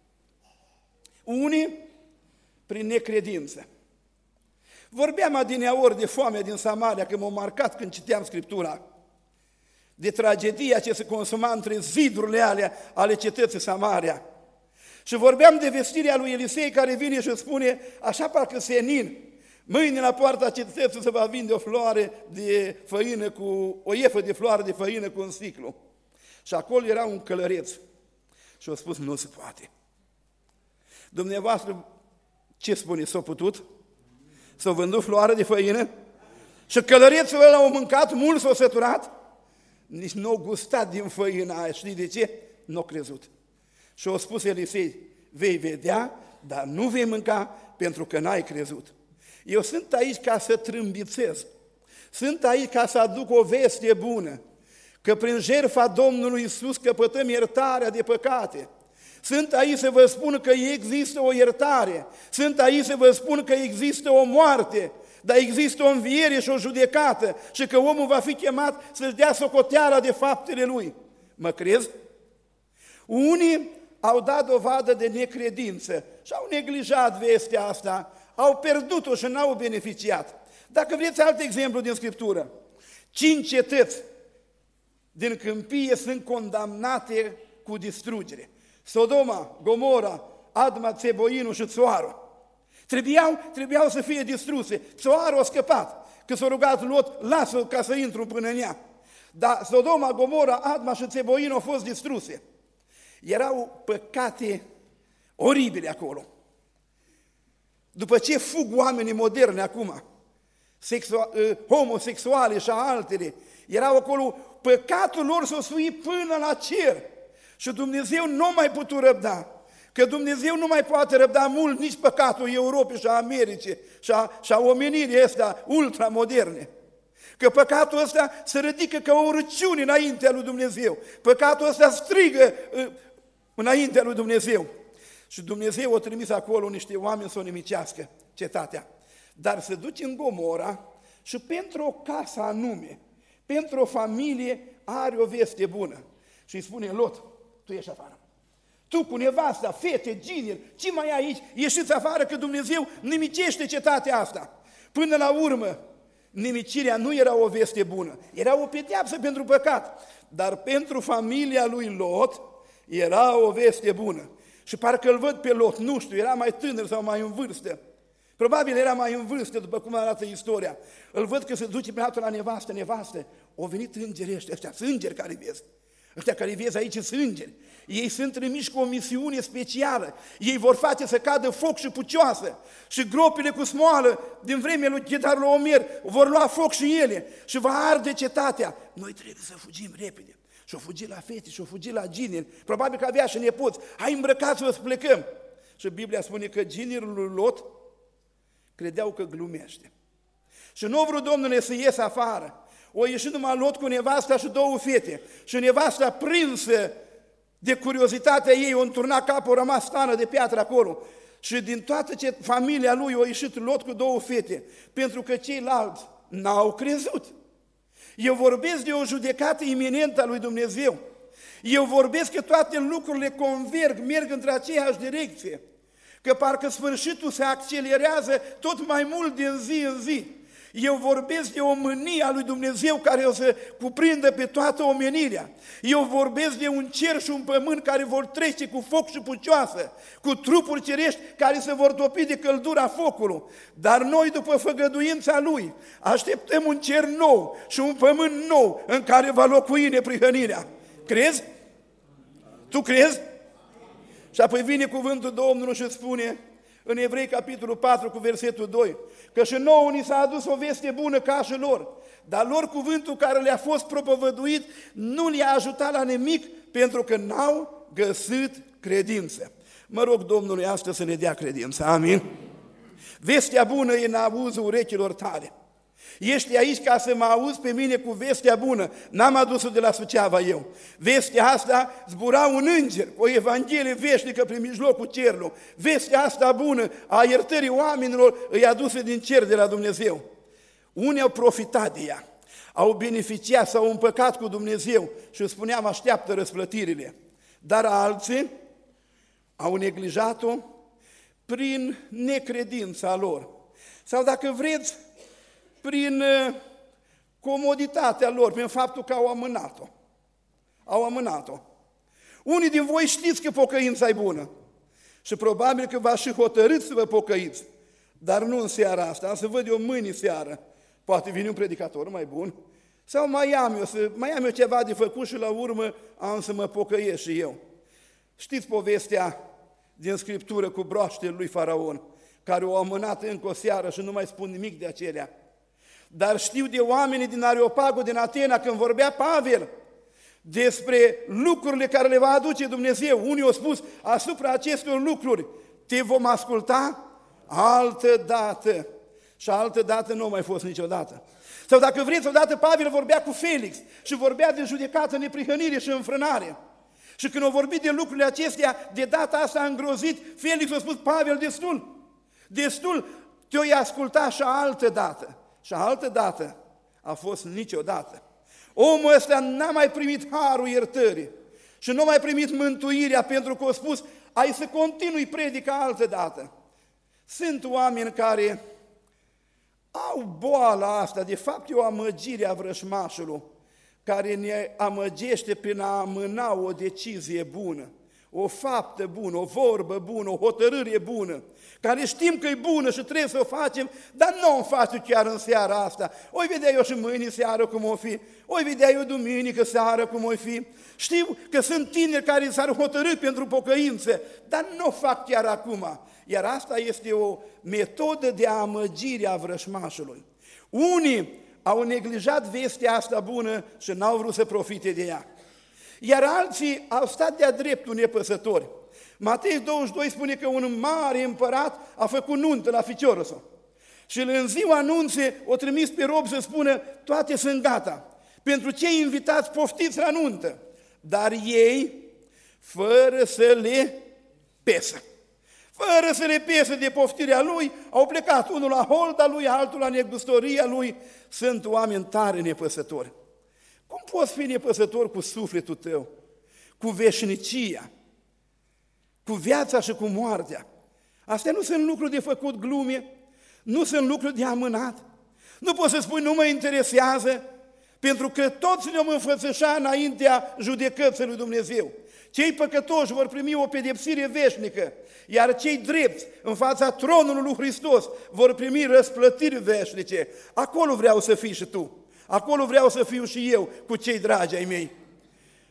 Unii prin necredință. Vorbeam adineaori de foamea din Samaria, că m-a marcat când citeam Scriptura, de tragedia ce se consuma între zidurile alea ale cetății Samaria. Și vorbeam de vestirea lui Elisei care vine și spune, așa parcă senin, mâine la poarta cetății se va vinde o floare de făină o iefă de floare de făină cu un sticlu. Și acolo era un călăreț. Și a spus, nu se poate. Dumneavoastră, ce spune, s-a putut? S-a vândut floare de făină? Și călărețul ăla a mâncat, mult s-a săturat? Nici nu a gustat din făina aia. Știi de ce? Nu a crezut. Și a spus Elisei, vei vedea, dar nu vei mânca pentru că n-ai crezut. Eu sunt aici ca să trâmbițez. Sunt aici ca să aduc o veste bună, că prin jertfa Domnului Iisus căpătăm iertarea de păcate. Sunt aici să vă spun că există o iertare. Sunt aici să vă spun că există o moarte, dar există o înviere și o judecată și că omul va fi chemat să-și dea socoteala de faptele lui. Mă crezi? Unii au dat dovadă de necredință și au neglijat vestea asta, au pierdut-o și n-au beneficiat. Dacă vreți alt exemplu din Scriptură, 5 cetăți din câmpie sunt condamnate cu distrugere. Sodoma, Gomora, Adma, Țeboinu și Țoarul. Trebuiau să fie distruse. Țoarul a scăpat, că s-a rugat Lot, lasă ca să intru până în ea. Dar Sodoma, Gomora, Adma și Țeboinu au fost distruse. Erau păcate oribile acolo. După ce fug oamenii moderni acum, homosexuale și altele, erau acolo, păcatul lor s-a suit până la cer. Și Dumnezeu nu mai putut răbda, că Dumnezeu nu mai poate răbda mult nici păcatul Europei și a Americii și a omenirii astea ultramoderne. Că păcatul ăsta se ridică ca o râciune înaintea lui Dumnezeu. Păcatul ăsta strigă înaintea lui Dumnezeu. Și Dumnezeu a trimis acolo niște oameni să o nimicească cetatea. Dar se duce în Gomora și pentru o casă anume, pentru o familie, are o veste bună. Și îi spune, Lot, tu ieși afară. Tu cu nevasta, fete, gineri, ce mai ai aici? Ieșiți afară că Dumnezeu nimicește cetatea asta. Până la urmă, nimicirea nu era o veste bună, era o pedeapsă pentru păcat. Dar pentru familia lui Lot era o veste bună. Și parcă îl văd pe Lot, nu știu, era mai tânăr sau mai în vârstă. Probabil era mai în vârstă, după cum arată istoria. Îl văd că se duce pe la nevastă, o venit îngerii ăștia, sunt îngeri care vezi. Ăștia care vezi aici sunt îngeri. Ei sunt trimiși cu o misiune specială. Ei vor face să cadă foc și pucioasă. Și gropile cu smoală din vremea lui Chedorlaomer vor lua foc și ele și va arde cetatea. Noi trebuie să fugim repede. Și-o fugi la fete, și-o fugi la gineri. Probabil că avea și nepoți. Hai, îmbrăcați-vă să plecăm. Și Biblia spune că ginerul lui Lot credeau că glumește. Și nu vrut Domnule să ies afară. O ieșit numai Lot cu nevasta și 2 fete. Și nevasta, prinsă de curiozitatea ei, o înturna capul, a rămas stană de piatră acolo. Și din toată familia lui a ieșit Lot cu 2 fete, pentru că ceilalți n-au crezut. Eu vorbesc de o judecată iminentă a lui Dumnezeu. Eu vorbesc că toate lucrurile converg, merg într aceeași direcție. Că parcă sfârșitul se accelerează tot mai mult din zi în zi. Eu vorbesc de o mânie a lui Dumnezeu care o să cuprindă pe toată omenirea. Eu vorbesc de un cer și un pământ care vor trece cu foc și pucioasă, cu trupuri cerești care se vor topi de căldura focului. Dar noi, după făgăduința Lui, așteptăm un cer nou și un pământ nou în care va locui neprihănirea. Crezi? Tu crezi? Și apoi vine cuvântul Domnului și spune în Evrei, capitolul 4, cu versetul 2, că și nouă ni s-a adus o veste bună ca și lor, dar lor cuvântul care le-a fost propovăduit nu le-a ajutat la nimic, pentru că n-au găsit credință. Mă rog Domnului astăzi să ne dea credință. Amin? Vestea bună e în auzul urechilor tale. Ești aici ca să mă auzi pe mine cu vestea bună. N-am adus-o de la Suceava eu. Vestea asta zbura un înger, o evanghelie veșnică prin mijlocul cerului. Vestea asta bună a iertării oamenilor îi adusă din cer de la Dumnezeu. Unii au profitat de ea, au beneficiat, s-au împăcat cu Dumnezeu și îți spuneam, așteaptă răsplătirile. Dar alții au neglijat-o prin necredința lor. Sau dacă vreți, prin comoditatea lor, prin faptul că au amânat-o. Au amânat-o. Unii din voi știți că pocăința e bună și probabil că v-ați și hotărât să vă pocăiți, dar nu în seara asta, am să văd eu mâine seară. Poate vine un predicator mai bun sau mai am eu ceva de făcut și la urmă am să mă pocăiesc și eu. Știți povestea din Scriptură cu broaștele lui Faraon, care o amânat încă o seară și nu mai spun nimic de acelea. Dar știu de oamenii din Areopagul, din Atena, când vorbea Pavel despre lucrurile care le va aduce Dumnezeu. Unii au spus, asupra acestor lucruri te vom asculta altă dată. Și altă dată nu a mai fost niciodată. Sau dacă vreți, odată Pavel vorbea cu Felix și vorbea de judecată, neprihănire și înfrânare. Și când a vorbit de lucrurile acestea, de data asta îngrozit, Felix a spus, Pavel, destul, te-o-i asculta și altă dată. Și altă dată a fost niciodată. Omul ăsta n-a mai primit harul iertării și nu a mai primit mântuirea pentru că a spus, ai să continui predica altă dată. Sunt oameni care au boala asta, de fapt e o amăgire a vrășmașului, care ne amăgește prin a amâna o decizie bună, o faptă bună, o vorbă bună, o hotărâre bună, care știm că e bună și trebuie să o facem, dar nu o facem chiar în seara asta. Oi vedea eu și mâine seară cum o fi, oi vedea eu duminică seară cum o fi. Știu că sunt tineri care s-ar hotărî pentru pocăință, dar nu o fac chiar acum. Iar asta este o metodă de amăgire a vrășmașului. Unii au neglijat vestea asta bună și n-au vrut să profite de ea. Iar alții au stat de-a dreptul nepăsători. Matei 22 spune că un mare împărat a făcut nuntă la ficiorul său. Și în ziua anunțe o trimis pe rob să spună, toate sunt gata. Pentru cei invitați poftiți la nuntă. Dar ei, fără să le pesă, fără să le pese de poftirea lui, au plecat unul la holda lui, altul la negustoria lui. Sunt oameni tare nepăsători. Cum poți fi nepăsător cu sufletul tău, cu veșnicia, cu viața și cu moartea? Astea nu sunt lucruri de făcut glume, nu sunt lucruri de amânat. Nu poți să spui, nu mă interesează, pentru că toți ne-om înfățășa înaintea judecății lui Dumnezeu. Cei păcătoși vor primi o pedepsire veșnică, iar cei drepți în fața tronului lui Hristos vor primi răsplătiri veșnice. Acolo vreau să fii și tu, acolo vreau să fiu și eu cu cei dragi ai mei.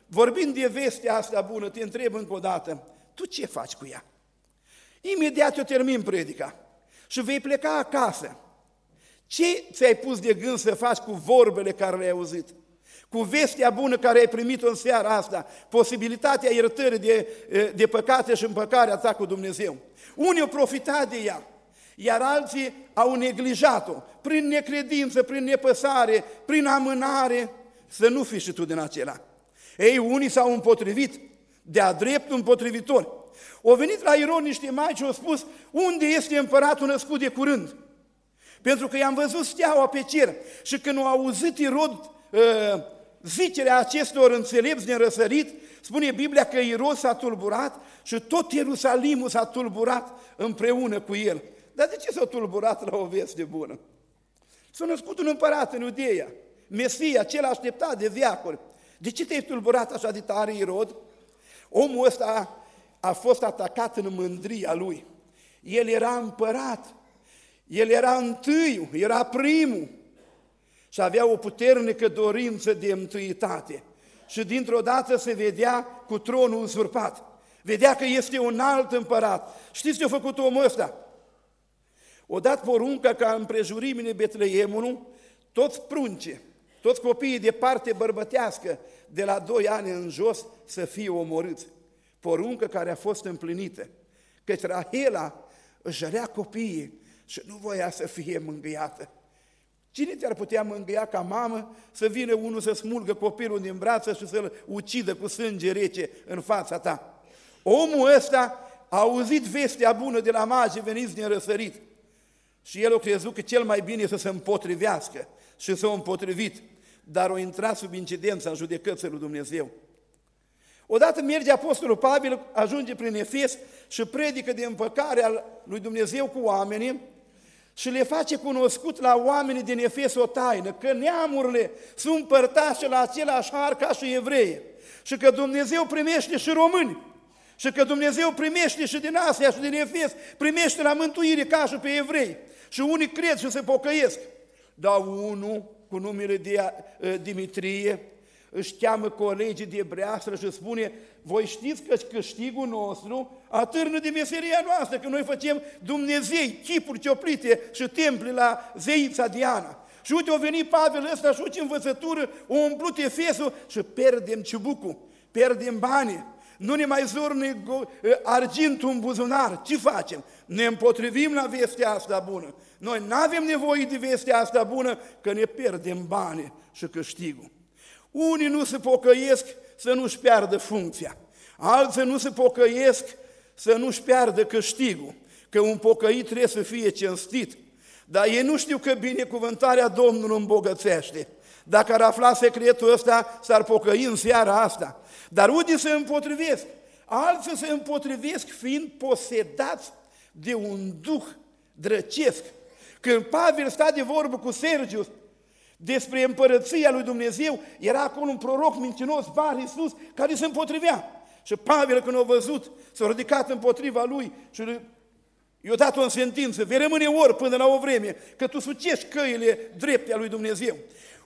vorbind de vestea asta bună, te întreb încă o dată, tu ce faci cu ea? Imediat eu termin predica și vei pleca acasă. Ce ți-ai pus de gând să faci cu vorbele care le-ai auzit? Cu vestea bună care ai primit-o în seara asta, posibilitatea iertării de păcate și împăcarea ta cu Dumnezeu. Unii au profitat de ea, iar alții au neglijat-o, prin necredință, prin nepăsare, prin amânare, să nu fii și tu din acela. Ei, unii s-au împotrivit, de-a dreptul împotrivitori. Au venit la Irod niște magi și au spus, unde este împăratul născut de curând? Pentru că i-am văzut steaua pe cer și când au auzit Irod zicerea acestor înțelepți din răsărit, spune Biblia că Irod s-a tulburat și tot Ierusalimul s-a tulburat împreună cu el. Dar de ce s-a tulburat la o veste bună? S-a născut un împărat în Iudeea, Mesia, cel așteptat de veacuri. De ce te-ai tulburat așa de tare, Irod? Omul ăsta a fost atacat în mândria lui. El era împărat, el era întâiul, era primul și avea o puternică dorință de întâietate. Și dintr-o dată se vedea cu tronul uzurpat. Vedea că este un alt împărat. Știți ce a făcut omul ăsta? O dat poruncă ca împrejurimile Betleemului, toți prunce, toți copiii de parte bărbătească, de la 2 ani în jos, să fie omorâți. Poruncă care a fost împlinită, căci Rahela își jărea copiii și nu voia să fie mângâiată. Cine te-ar putea mângâia ca mamă să vină unul să smulgă copilul din brață și să-l ucidă cu sânge rece în fața ta? Omul ăsta a auzit vestea bună de la magi veniți din răsărit și el a crezut că cel mai bine este să se împotrivească și s-a împotrivit, dar a intrat sub incidența în judecății lui Dumnezeu. Odată merge apostolul Pavel, ajunge prin Efes și predică de împăcarea lui Dumnezeu cu oamenii și le face cunoscut la oamenii din Efes o taină, că neamurile sunt părtașe la același har ca și evrei și că Dumnezeu primește și români și că Dumnezeu primește și din Asia și din Efes, primește la mântuire ca și pe evrei și unii cred și se pocăiesc. Dar unul cu numele de Dimitrie își cheamă colegii de breastră și spune, voi știți că câștigul nostru atârnă de meseria noastră, că noi facem Dumnezei, chipuri cioplite și temple la zeița Diana. Și uite, a venit Pavel ăsta și uite învățătură, a umplut Efesul și pierdem ciubucul, pierdem banii, nu ne mai zorne argintul în buzunar. Ce facem? Ne împotrivim la vestea asta bună. Noi nu avem nevoie de vestea asta bună, că ne pierdem banii și câștigul. Unii nu se pocăiesc să nu-și piardă funcția, alții nu se pocăiesc să nu-și piardă câștigul, că un pocăit trebuie să fie cinstit, dar ei nu știu că binecuvântarea Domnului îmbogățește. Dacă ar afla secretul ăsta, s-ar pocăi în seara asta. Dar unii se împotrivesc, alții se împotrivesc fiind posedați de un duh drăcesc. Când Pavel sta de vorbă cu Sergiu despre împărăția lui Dumnezeu, era acolo un proroc mincinos, Bar Iisus, care se împotrivea. Și Pavel, când a văzut, s-a ridicat împotriva lui și i-a dat-o în sentință, vei rămâne ori până la o vreme, că tu sucești căile drepte a lui Dumnezeu.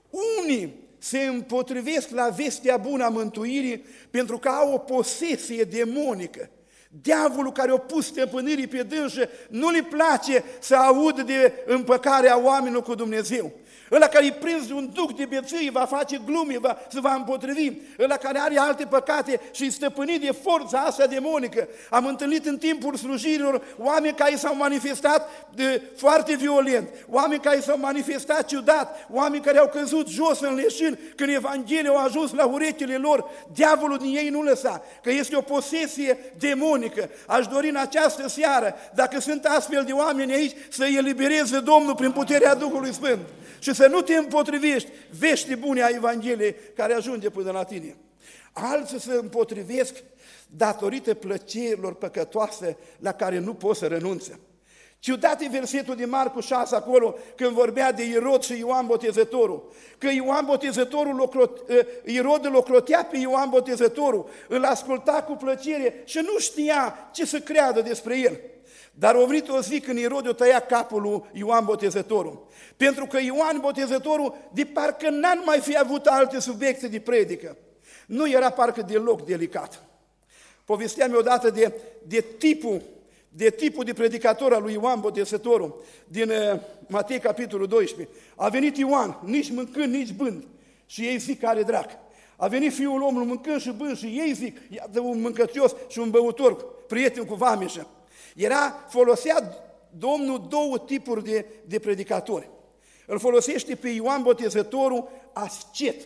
Unii se împotrivesc la vestea bună a mântuirii pentru că au o posesie demonică. Diavolul care a pus stăpânirii pe dânsă nu le place să audă de împăcarea oamenilor cu Dumnezeu. Ăla care e prins de un duc de beție va face glume, se va împotrivi. Ăla care are alte păcate și e stăpânit de forța asta demonică. Am întâlnit în timpul slujirilor oameni care s-au manifestat foarte violent, oameni care s-au manifestat ciudat, oameni care au căzut jos în leșin când Evanghelia a ajuns la urechile lor. Diavolul din ei nu lăsa, că este o posesie demonică. Aș dori în această seară, dacă sunt astfel de oameni aici, să îi elibereze Domnul prin puterea Duhului Sfânt. Și să nu te împotrivești vești bune a Evangheliei care ajunge până la tine. Alții se împotrivesc datorită plăcerilor păcătoase la care nu poți să renunțe. Ciudat e versetul din Marcu 6 acolo, când vorbea de Irod și Ioan Botezătorul. Că Ioan Botezătorul, Irod îl ocrotea pe Ioan Botezătorul, îl asculta cu plăcere și nu știa ce să creadă despre el. Dar a venit o zi când Irod o tăia capul lui Ioan Botezătorul. Pentru că Ioan Botezătorul de parcă n-ar mai fi avut alte subiecte de predică. Nu era parcă deloc delicat. Povesteam odată de tipul de predicator al lui Ioan Botezătorul, din Matei, capitolul 12. A venit Ioan, nici mâncând, nici bând, și ei zic, care drac. A venit Fiul omului mâncând și bând, și ei zic, iată un mâncăcios și un băutor, prieten cu vameșă. Folosea Domnul două tipuri de predicatori. Îl folosește pe Ioan Botezătorul ascet,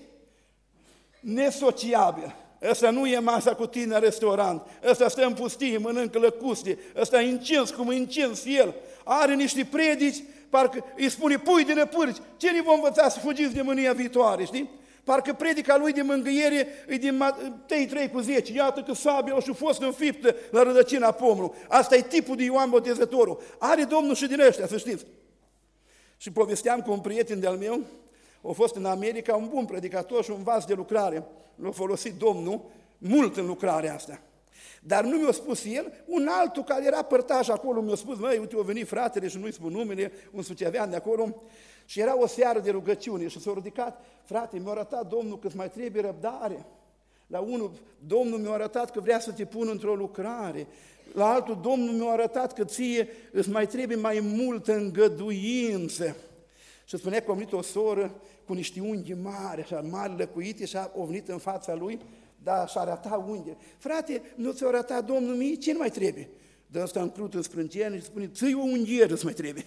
nesociabil. Ăsta nu e masa cu tine în restaurant, ăsta stă în pustie, mănâncă lăcuste, ăsta e încins cum e încins el. Are niște predici, parcă îi spune, pui din pârci, ce ne vom învăța să fugiți de mânia viitoare, știi? Parcă predica lui de mângâiere e din Matei 3:10, iată că sabia și fost înfiptă la rădăcina pomului. Asta e tipul de Ioan Botezătorul. Are Domnul și din ăștia, să știți. Și povesteam cu un prieten de-al meu, a fost în America un bun predicator și un vas de lucrare. L-a folosit Domnul mult în lucrarea asta. Dar nu mi-a spus el, un altul care era părtaș acolo mi-a spus, măi, uite, a venit fratele și nu-i spun numele, un sucevean de acolo, și era o seară de rugăciune și s-a ridicat, frate, mi-a arătat Domnul că îți mai trebuie răbdare. La unul, Domnul mi-a arătat că vrea să te pun într-o lucrare. La altul, Domnul mi-a arătat că ție îți mai trebuie mai multă îngăduință. Și spunea că a venit o soră cu niște unghi mari, așa mari, lăcuite, și a venit în fața lui, dar și arăta unghiile. Frate, nu ți-a arătat Domnul mie? Ce nu mai trebuie? Dă ăsta în crut, în sprâncene și spune, ți-i o unghieră îți mai trebuie.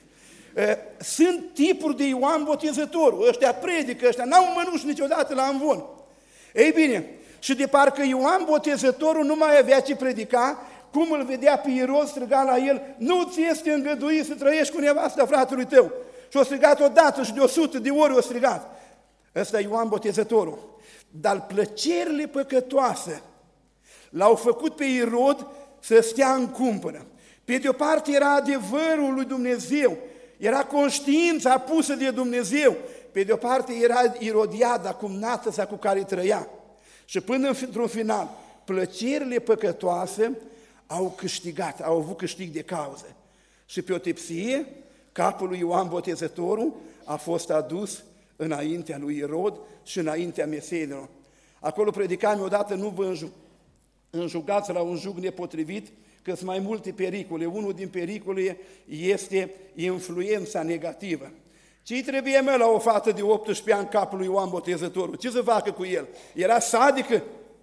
Sunt tipuri de Ioan Botezătorul, ăștia predică, ăștia n-au mănuși niciodată la amvon. Ei bine, și de parcă Ioan Botezătorul nu mai avea ce predica, cum îl vedea pe Irod, striga la el, nu ți este îngăduit să trăiești cu nevasta fratelui tău. Și-o strigat odată și de 100 de ori o strigat. Ăsta e Ioan Botezătorul. Dar plăcerile păcătoase l-au făcut pe Irod să stea în cumpănă. Pe de o parte era adevărul lui Dumnezeu, era conștiința pusă de Dumnezeu, pe de o parte era Irodiada, cumnată sa cu care trăia. Și până într-un final, plăcerile păcătoase au câștigat, au avut câștig de cauză. Și pe o tepsie, capul lui Ioan Botezătorul a fost adus înaintea lui Irod și înaintea mesenilor. Acolo predicam odată, nu vă înjugați la un jug nepotrivit, că sunt mai multe pericole. Unul din pericole este influența negativă. Ce-i trebuie, mă, la o fată de 18 ani capul lui Ioan Botezătorul? Ce să facă cu el? Era sadică?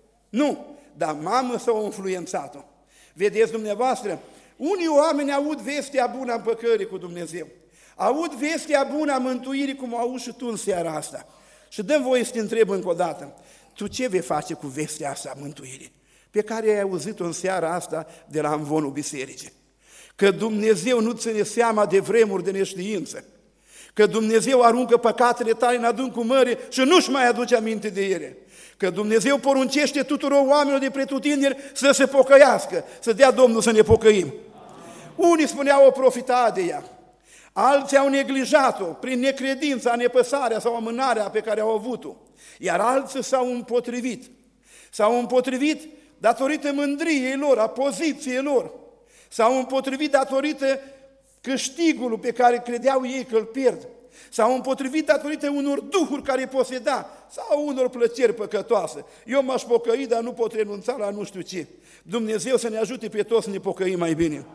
Nu, dar mamă s-a influențat-o. Vedeți dumneavoastră, unii oameni aud vestea bună a împăcării cu Dumnezeu. Aud vestea bună a mântuirii, cum auzi și tu în seara asta. Și dăm voie să te întreb încă o dată, tu ce vei face cu vestea asta a mântuirii, pe care ai auzit-o în seara asta de la amvonul bisericii? Că Dumnezeu nu ține seama de vremuri de neștiință, că Dumnezeu aruncă păcatele tale în adâncul mării și nu-și mai aduce aminte de ele, că Dumnezeu poruncește tuturor oamenilor de pretutindeni să se pocăiască, să dea Domnul să ne pocăim. Unii spuneau o profita de ea, alții au neglijat-o prin necredința, nepăsarea sau amânarea pe care au avut-o, iar alții s-au împotrivit. S-au împotrivit datorită mândriei lor, a poziției lor, s-au împotrivit datorită câștigului pe care credeau ei că îl pierd, s-au împotrivit datorită unor duhuri care îi poseda sau unor plăceri păcătoase. Eu m-aș pocăi, dar nu pot renunța la nu știu ce. Dumnezeu să ne ajute pe toți să ne pocăim mai bine.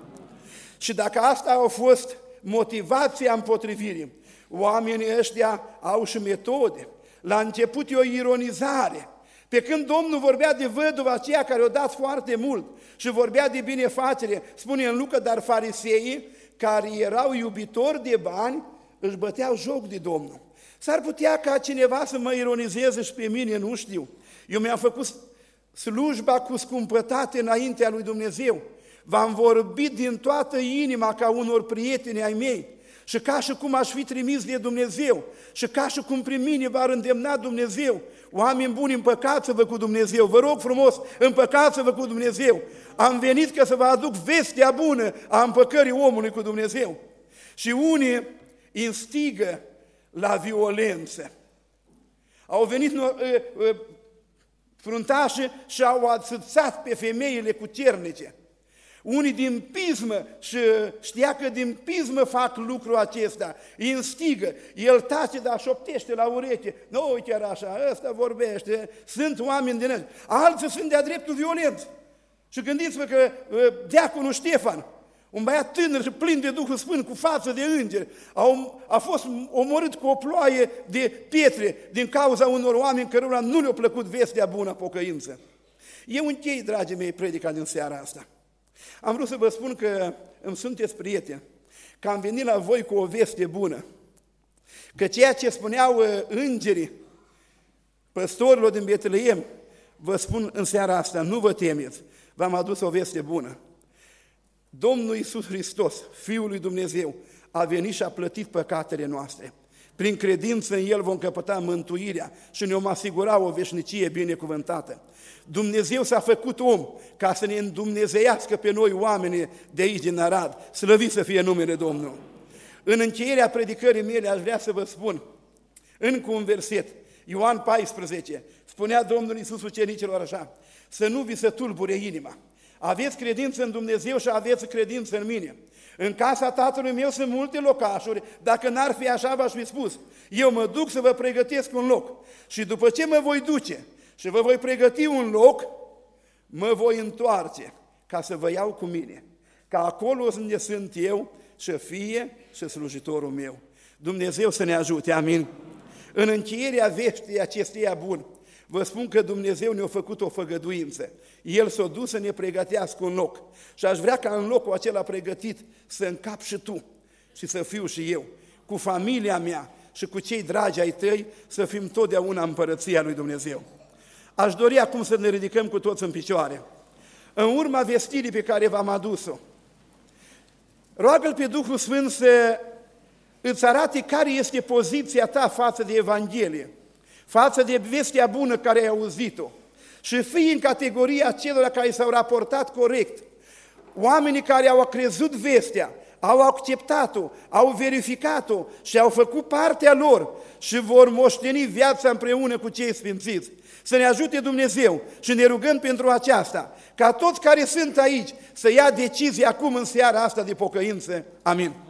Și dacă asta a fost motivația împotrivirii, oamenii ăștia au și metode. La început e o ironizare. Pe când Domnul vorbea de văduva aceea care o dat foarte mult și vorbea de binefacere, spune în Luca, dar fariseii, care erau iubitori de bani, își băteau joc de Domnul. S-ar putea ca cineva să mă ironizeze și pe mine, nu știu. Eu mi-am făcut slujba cu scumpătate înaintea lui Dumnezeu. V-am vorbit din toată inima ca unor prieteni ai mei și ca și cum aș fi trimis de Dumnezeu și ca și cum prin mine v-ar îndemna Dumnezeu. Oameni buni, împăcați-vă cu Dumnezeu, vă rog frumos, împăcați-vă cu Dumnezeu. Am venit ca să vă aduc vestea bună a împăcării omului cu Dumnezeu. Și unii instigă la violență. Au venit fruntașii și au ațățat pe femeile cu cernice. unii din pismă, și știa că din pismă fac lucrul acesta, îi înstigă, el tace, dar șoptește la ureche, nu chiar așa, ăsta vorbește, sunt oameni din ăștia, alții sunt de-a dreptul violenți. Și gândiți-vă că diaconul Ștefan, un băiat tânăr și plin de Duhul Sfânt, cu față de îngeri, a fost omorât cu o ploaie de pietre din cauza unor oameni cărora nu le-a plăcut vestea bună, pocăință. Eu închei, dragii mei, predica din seara asta. Am vrut să vă spun că îmi sunteți prieteni, că am venit la voi cu o veste bună, că ceea ce spuneau îngerii păstorilor din Betleem, vă spun în seara asta, nu vă temeți, v-am adus o veste bună. Domnul Iisus Hristos, Fiul lui Dumnezeu, a venit și a plătit păcatele noastre. Prin credință în El vom căpăta mântuirea și ne vom asigura o veșnicie binecuvântată. Dumnezeu s-a făcut om ca să ne îndumnezeiască pe noi oamenii de aici din Arad. Slăvit să fie numele Domnului. În încheierea predicării mele aș vrea să vă spun încă un verset. Ioan 14, spunea Domnul Iisus ucenicilor așa: să nu vi se tulbure inima. Aveți credință în Dumnezeu și aveți credință în mine. În casa Tatălui meu sunt multe locașuri, dacă n-ar fi așa v-aș fi spus. Eu mă duc să vă pregătesc un loc și după ce mă voi duce și vă voi pregăti un loc, mă voi întoarce ca să vă iau cu mine, ca acolo unde sunt eu să fie și slujitorul meu. Dumnezeu să ne ajute, amin. În încheierea veștii acesteia bun, vă spun că Dumnezeu ne-a făcut o făgăduință. El s-a dus să ne pregătească un loc. Și aș vrea ca în locul acela pregătit să încap și tu și să fiu și eu, cu familia mea și cu cei dragi ai tăi, să fim totdeauna în împărăția lui Dumnezeu. Aș dori acum să ne ridicăm cu toți în picioare. În urma vestirii pe care v-am adus-o, roagă-L pe Duhul Sfânt să îți arate care este poziția ta față de Evanghelie, față de vestea bună care ai auzit-o, și fii în categoria celor care s-au raportat corect, oamenii care au crezut vestea, au acceptat-o, au verificat-o și au făcut partea lor și vor moșteni viața împreună cu cei sfințiți. Să ne ajute Dumnezeu și ne rugăm pentru aceasta, ca toți care sunt aici să ia decizii acum în seara asta de pocăință. Amin.